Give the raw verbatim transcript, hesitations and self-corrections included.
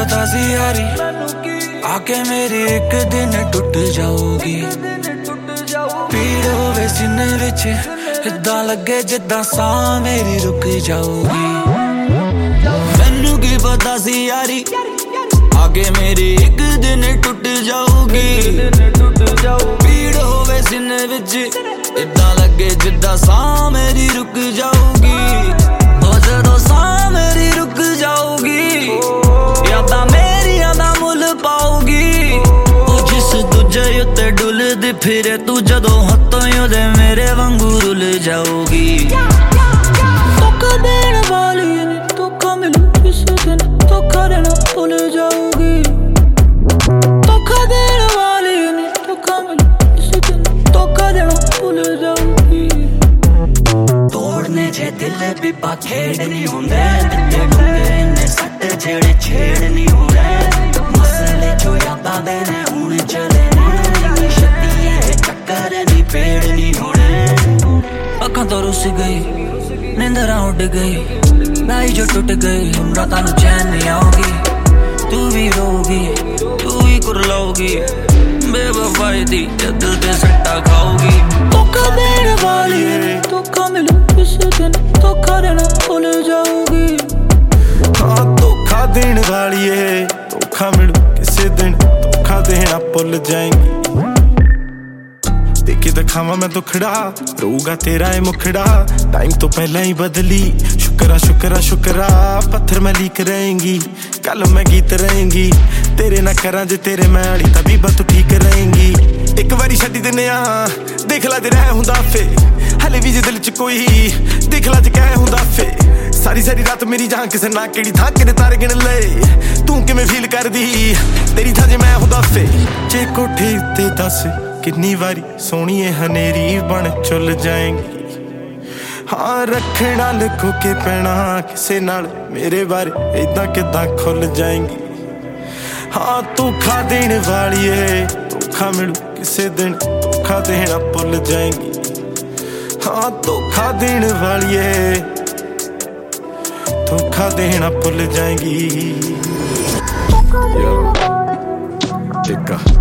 पता सी यारी आके मेरी एक दिन टुट जाओगी। पीड़ होवे सीने विच इदां लगे जिद्दां साह मेरी रुक जाओगी। मैनू की पता सी यारी आके मेरी एक दिन टुट जाओगी। पीड़ होवे सीने विच इदां लगे जिद्दां साह मेरी रुक जाओगी। ओ जदों साह मेरी रुक जाओगी यादां मेरियां दा मुल पाओगी। ओ जिस दूजे उत्ते डुलदी फिरे तू जदों हत्थों ओदे मेरे वांगू रुल जाओगी। धोखा देण वाली नी धोखा मिलू किस दिन धोखा देना भुल जाओगी। धोखा देण वाली नी धोखा मिलू किस दिन धोखा देना भुल जाओगी। तोड़ने जे दिल भी पा खेड़ नहीं होंदे दिते डूंगे इन्ने सट जेड़े छेड़ नहीं होंदे। मसले जो यादां दे ने हुण चले ने छत्ती ये चक्कर नहीं पेड़ नहीं होने। अखां तो रुस गई नींदरां उड़ गई नाई जो टुट गई हुण रातां नूं चैन नहीं आओगी। तू भी रोगी तू ही कुरलाओगी बेवफाई दी दिल ते सट्टा खाओगी। धोखा देण वाली धोखा मिलू किस दिन धोखा देना भुल जाओगी। हाँ धोखा देण वाली है धोखा मिलू किसी दिन धोखा देना भुल जाएंगी। देखे दिखावा मैं दुखड़ा रोगा तेरा है मुखड़ा टाइम तो पहला ही बदली। शुक्रा शुक्रा शुक्रा पत्थर मैं लीक रहेंगी कल मैं गीत रहेंगी। तेरे ना करा जे तेरे मैं आली तभी बात ठीक रहेंगी। एक बारी छड्डी दिने आ देख ला जे रह हुंदा फे हले भी जे दिल च कोई देख ला जे कह हुंदा फे। सारी सारी रात मेरी जान किसे ना केड़ी थां किने तारे गिन ले तू किवें फील करदी तेरी थां जे मैं हुंदा फे। जे कोठे उत्ते दस कितनी बारी सोहणीए हनेरी बन चुल जाएंगी। हाँ रखना लुको के पैना किसे नाल मेरे बारे इदां किदां खुल जाएंगी। हाँ धोखा देण वाली है धोखा मिलू किसे दिन धोखा देना भुल जाएंगी। हाँ धोखा देण वाली है धोखा देना भुल जाएंगी। Yo,